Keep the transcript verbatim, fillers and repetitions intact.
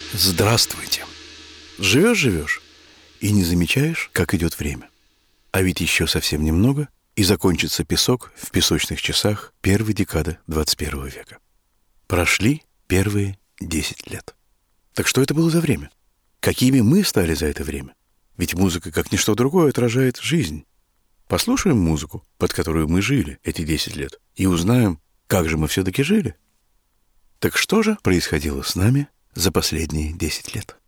Здравствуйте. Живешь-живешь и не замечаешь, как идет время. А ведь еще совсем немного, и закончится песок в песочных часах первой декады двадцать первого века. Прошли первые десять лет. Так что это было за время? Какими мы стали за это время? Ведь музыка, как ничто другое, отражает жизнь. Послушаем музыку, под которую мы жили эти десять лет, и узнаем, как же мы все-таки жили. Так что же происходило с нами за последние десять лет?